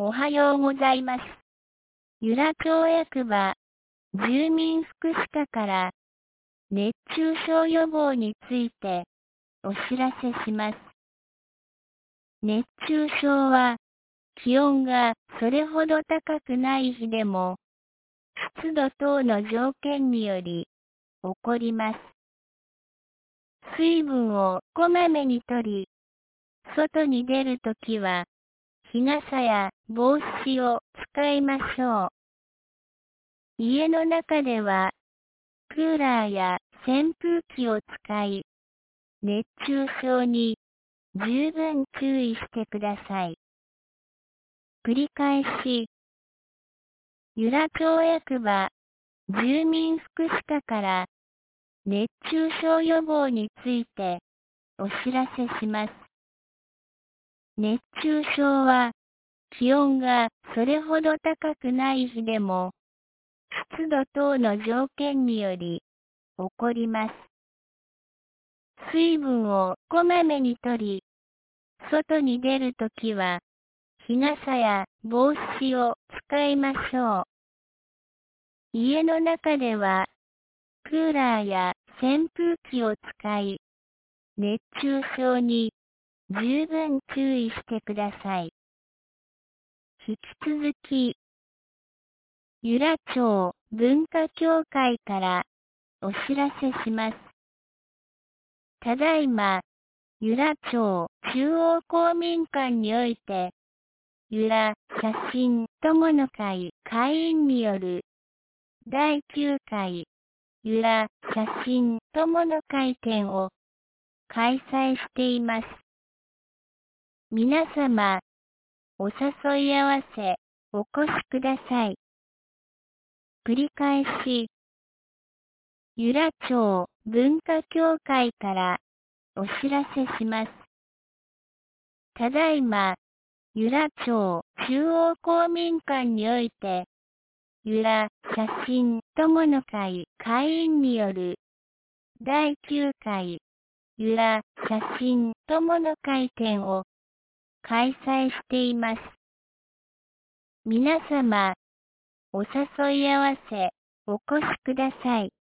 おはようございます。由良町役場住民福祉課から熱中症予防についてお知らせします。熱中症は気温がそれほど高くない日でも湿度等の条件により起こります。水分をこまめに摂り、外に出るときは日傘や帽子を使いましょう。家の中ではクーラーや扇風機を使い、熱中症に十分注意してください。繰り返し、由良町役場住民福祉課から熱中症予防についてお知らせします。熱中症は気温がそれほど高くない日でも湿度等の条件により起こります。水分をこまめに摂り、外に出るときは日傘や帽子を使いましょう。家の中ではクーラーや扇風機を使い、熱中症に十分注意してください。引き続き、由良町文化協会からお知らせします。ただいま、由良町中央公民館において、由良写真友の会会員による第9回由良写真友の会展を開催しています。皆様、お誘い合わせお越しください。繰り返し、由良町文化協会からお知らせします。ただいま、由良町中央公民館において、由良写真友の会会員による第9回由良写真友の会展を開催しています。皆様、お誘い合わせお越しください。